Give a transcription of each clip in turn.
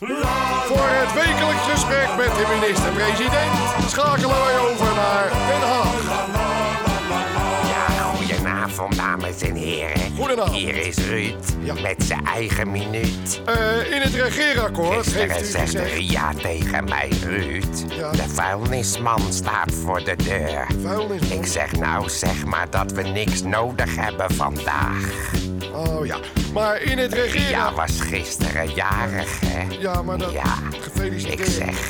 Voor het wekelijks gesprek met de minister-president schakelen wij over naar Den Haag. Goedenavond, dames en heren. Goedenavond. Hier is Ruud met zijn eigen minuut. In het regeerakkoord heeft Gisteren u zegt gezegd... Ria tegen mij, Ruud. Ja. De vuilnisman staat voor de deur. Vuilnisman? Ik zeg nou, zeg maar dat we niks nodig hebben vandaag. Oh ja, maar in het Ria regeerakkoord... was gisteren jarig, hè? Ja, maar dat... Ja. Gefeliciteerd. Ik zeg,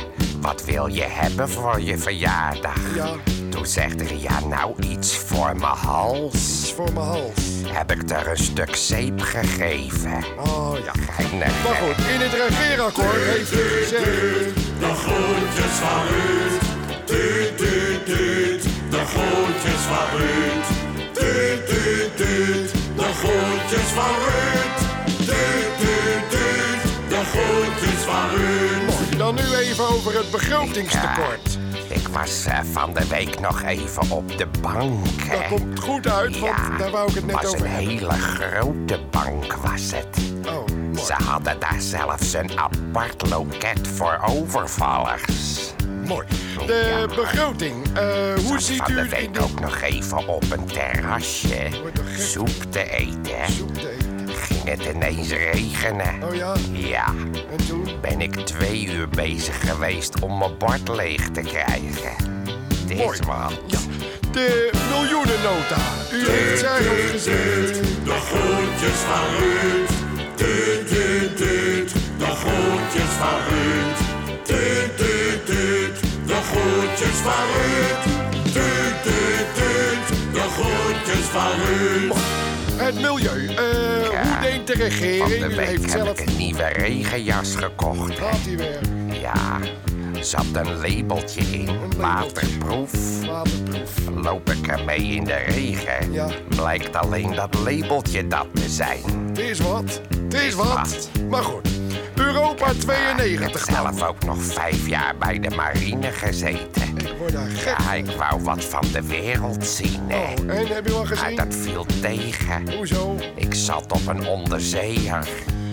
wat wil je hebben voor je verjaardag? Ja. Toen zegt Ria, nou iets voor mijn hals. Iets voor mijn hals. Heb ik er een stuk zeep gegeven. Oh ja. Geinig, Maar goed, in het regeerakkoord heeft u gezegd... De groetjes van Ruud. Tuut, tuut, tuut. De groetjes van Ruud. Tuut, tuut, tuut. De groetjes van Ruud. Tuut, tuut, tuut. De groetjes van Ruud. Dan nu even over het begrotingstekort. Ik was van de week nog even op de bank. Dat komt goed uit, want daar wou ik het net was over een hebben. hele grote bank was het. Oh, mooi. Ze hadden daar zelfs een apart loket voor overvallers. Mooi. De begroting, hoe Zat ziet van u de in week de... ook nog even op een terrasje Wordt toch gek? soep te eten. Soep te eten? Ging het ineens regenen. Oh ja? Ja, En toen? ben ik 2 uur bezig geweest om mijn bord leeg te krijgen. Het Mooi. is wat. Ja. De miljoenennota. U heeft zelf gezegd... De groetjes van Ruud. Tuut, tuut, tuut. De groetjes van Ruud. Tuut, tuut, tuut. De groetjes van Ruud. Tuut, tuut, tuut. De groetjes van Ruud. Het milieu. Hoe denkt de Van regering? de U week heeft heb zelf... ik een nieuwe regenjas gekocht. hè. Gaat hij weer? Ja, er zat een labeltje in. labeltje. Waterproef. Waterproef. Loop ik ermee in de regen, Ja. blijkt alleen dat labeltje dat te zijn. Het is wat. Het is wat. wat. Maar goed. Europa Ik heb 92 dan. zelf ook nog 5 jaar bij de marine gezeten. Ik word daar gek Ja, ik wou wat van de wereld zien, hè. Oh, en heb je al Maar gezien? dat viel tegen. Hoezo? Ik zat op een onderzeeër.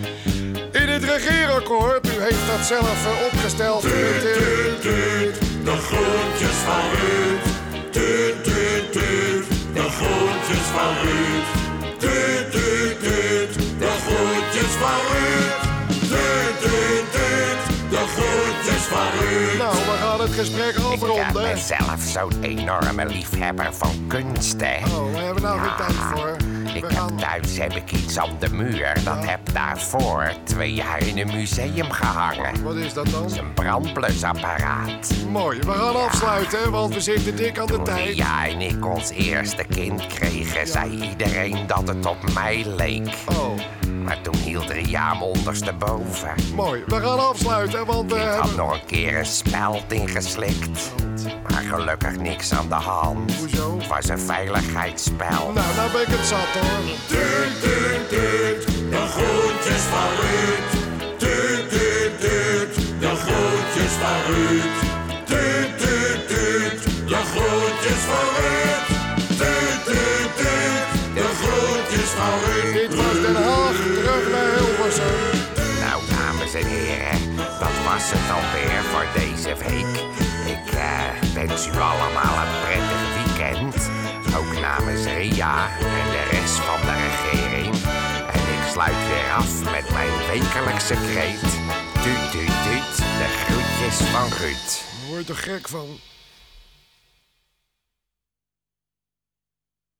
In het regeerakkoord, u heeft dat zelf opgesteld. Met, Tuut, tuut. De groetjes van Ruud. Tuut, tuut, tuut. De groetjes van Ruud. Tuut, tuut, tuut. De groetjes van Ruud. Tuut, tuut, tuut. De groetjes van Ruud. nou, we gaan het gesprek Ik afronden. ben zelf zo'n enorme liefhebber van kunst, hè. Oh, we hebben nou geen tijd voor. Ik We gaan... thuis heb ik iets aan de muur. Dat heb daarvoor 2 jaar in een museum gehangen. Wat is dat dan? Een brandblusapparaat. Mooi, we gaan afsluiten, want we zitten dik aan de Toen tijd. Ria en ik ons eerste kind kregen, zei iedereen dat het op mij leek. Oh, Maar toen hield Ria hem ondersteboven. mooi. We gaan afsluiten, want we Ik had hebben... nog een keer een speld ingeslikt. Maar gelukkig niks aan de hand. Hoezo? Het was een veiligheidsspel. Nou ben ik het zat hoor. Tuut, tuut, tuut. De groetjes van Ruud. Tuut, tuut, tuut. De groetjes van Ruud. Tuut, tuut, tuut. De groetjes van Ruud. Tuut, tuut, tuut. De groetjes van Ruud. Dit was Den Haag, terug naar Hilversum. Nou, dames en heren, dat was het alweer voor deze week. Ik wens u allemaal een prettig weekend. Ook namens Ria en de rest van de regering. En ik sluit weer af met mijn wekelijkse kreet. Tuut, tuut, tuut, de groetjes van Ruud. Daar word je toch gek van?